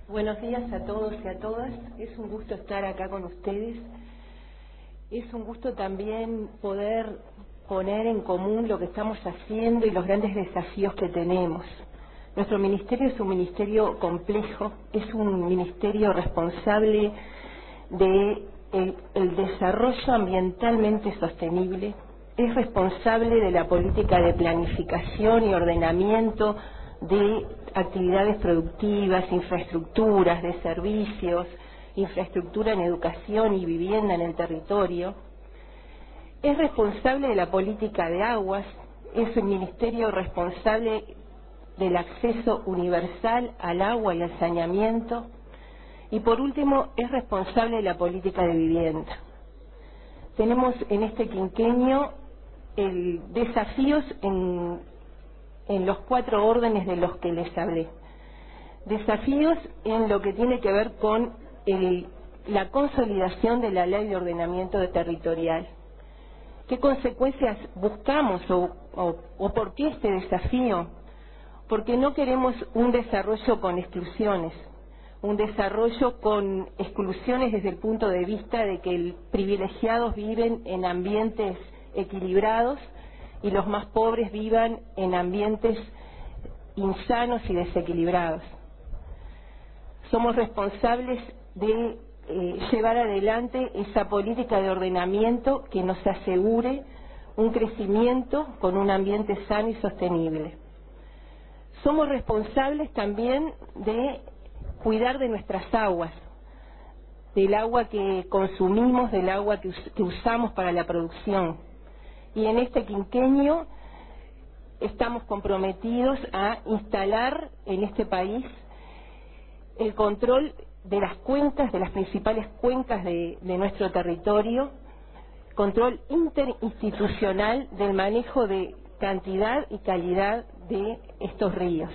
Buenos días a todos y a todas. Es un gusto estar acá con ustedes. Es un gusto también poder poner en común lo que estamos haciendo y los grandes desafíos que tenemos. Nuestro ministerio es un ministerio complejo, es un ministerio responsable de el desarrollo ambientalmente sostenible, es responsable de la política de planificación y ordenamiento de actividades productivas, infraestructuras, de servicios, infraestructura en educación y vivienda en el territorio. Es responsable de la política de aguas, es un ministerio responsable del acceso universal al agua y al saneamiento. Y por último, es responsable de la política de vivienda. Tenemos en este quinquenio desafíos en los 4 órdenes de los que les hablé. Desafíos en lo que tiene que ver con la consolidación de la Ley de Ordenamiento Territorial. ¿Qué consecuencias buscamos o por qué este desafío? Porque no queremos un desarrollo con exclusiones, un desarrollo con exclusiones desde el punto de vista de que los privilegiados viven en ambientes equilibrados y los más pobres vivan en ambientes insanos y desequilibrados. Somos responsables de llevar adelante esa política de ordenamiento que nos asegure un crecimiento con un ambiente sano y sostenible. Somos responsables también de cuidar de nuestras aguas, del agua que consumimos, del agua que usamos para la producción. Y en este quinquenio estamos comprometidos a instalar en este país el control de las cuencas, de las principales cuencas de nuestro territorio, control interinstitucional del manejo de cantidad y calidad de estos ríos.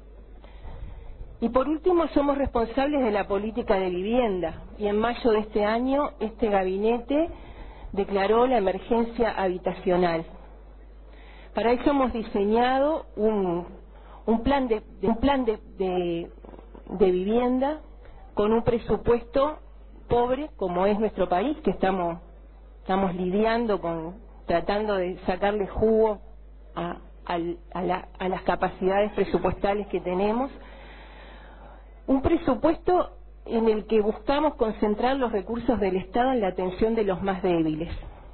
Y por último, somos responsables de la política de vivienda, y en mayo de este año este gabinete declaró la emergencia habitacional. Para eso hemos diseñado un plan de vivienda con un presupuesto pobre, como es nuestro país, que estamos lidiando tratando de sacarle jugo a las capacidades presupuestales que tenemos. Un presupuesto en el que buscamos concentrar los recursos del Estado en la atención de los más débiles.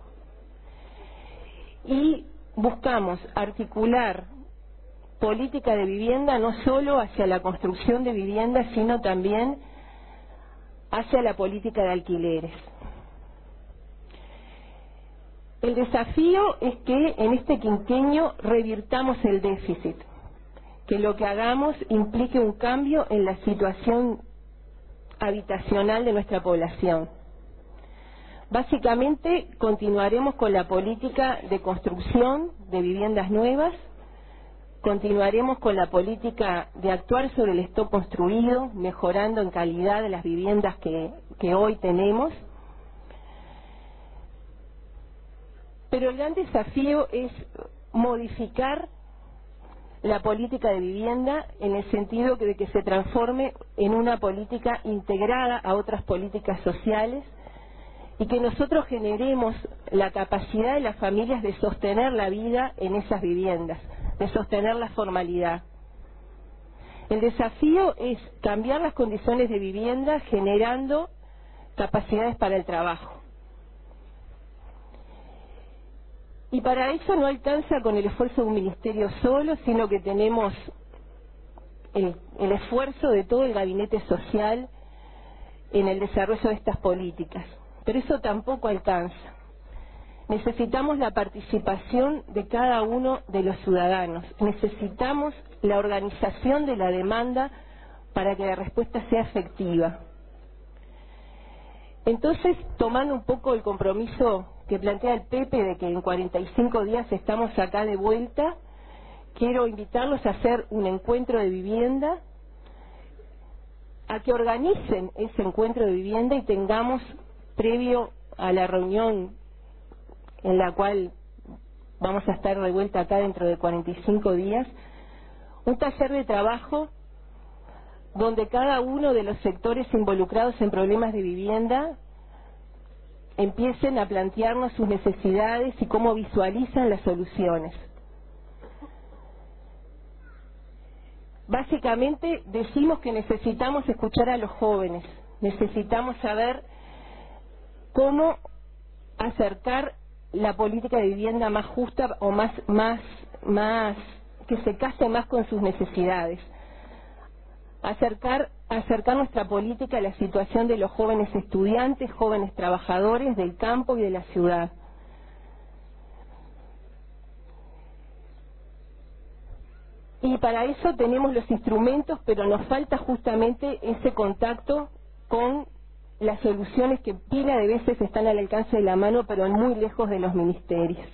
Y buscamos articular política de vivienda no solo hacia la construcción de viviendas, sino también hacia la política de alquileres. El desafío es que en este quinquenio revirtamos el déficit, que lo que hagamos implique un cambio en la situación habitacional de nuestra población. Básicamente continuaremos con la política de construcción de viviendas nuevas, continuaremos con la política de actuar sobre el stock construido, mejorando en calidad de las viviendas que hoy tenemos. Pero el gran desafío es modificar la política de vivienda en el sentido de que se transforme en una política integrada a otras políticas sociales y que nosotros generemos la capacidad de las familias de sostener la vida en esas viviendas, de sostener la formalidad. El desafío es cambiar las condiciones de vivienda generando capacidades para el trabajo. Y para eso no alcanza con el esfuerzo de un ministerio solo, sino que tenemos el esfuerzo de todo el gabinete social en el desarrollo de estas políticas. Pero eso tampoco alcanza. Necesitamos la participación de cada uno de los ciudadanos. Necesitamos la organización de la demanda para que la respuesta sea efectiva. Entonces, tomando un poco el compromiso que plantea el Pepe de que en 45 días estamos acá de vuelta, quiero invitarlos a hacer un encuentro de vivienda, a que organicen ese encuentro de vivienda y tengamos, previo a la reunión en la cual vamos a estar de vuelta acá dentro de 45 días, un taller de trabajo donde cada uno de los sectores involucrados en problemas de vivienda empiecen a plantearnos sus necesidades y cómo visualizan las soluciones. Básicamente decimos que necesitamos escuchar a los jóvenes, necesitamos saber cómo acercar la política de vivienda más justa o más que se case más con sus necesidades. Acercar nuestra política a la situación de los jóvenes estudiantes, jóvenes trabajadores del campo y de la ciudad. Y para eso tenemos los instrumentos, pero nos falta justamente ese contacto con las soluciones que pila de veces están al alcance de la mano, pero muy lejos de los ministerios.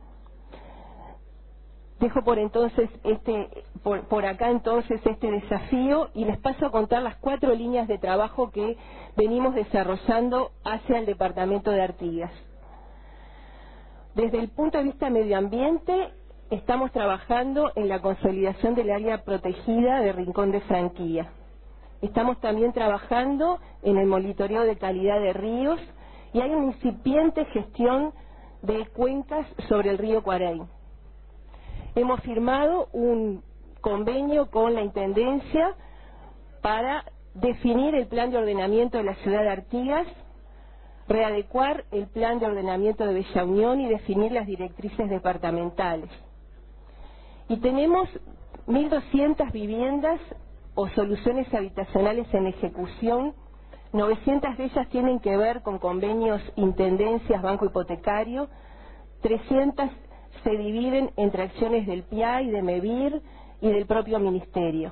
Dejo por entonces por acá entonces este desafío y les paso a contar las 4 líneas de trabajo que venimos desarrollando hacia el departamento de Artigas. Desde el punto de vista medio ambiente, estamos trabajando en la consolidación del área protegida de Rincón de Franquía. Estamos también trabajando en el monitoreo de calidad de ríos y hay una incipiente gestión de cuencas sobre el río Cuarey. Hemos firmado un convenio con la Intendencia para definir el plan de ordenamiento de la ciudad de Artigas, readecuar el plan de ordenamiento de Bella Unión y definir las directrices departamentales. Y tenemos 1.200 viviendas o soluciones habitacionales en ejecución, 900 de ellas tienen que ver con convenios intendencias, banco hipotecario, 300 se dividen entre acciones del PIA y de MEVIR y del propio Ministerio.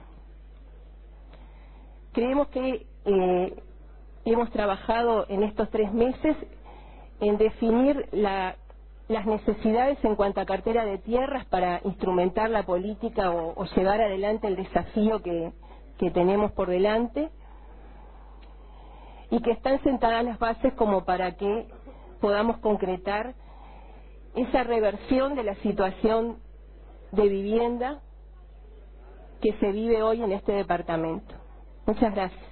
Creemos que hemos trabajado en estos 3 meses en definir las necesidades en cuanto a cartera de tierras para instrumentar la política o llevar adelante el desafío que tenemos por delante y que están sentadas las bases como para que podamos concretar esa reversión de la situación de vivienda que se vive hoy en este departamento. Muchas gracias.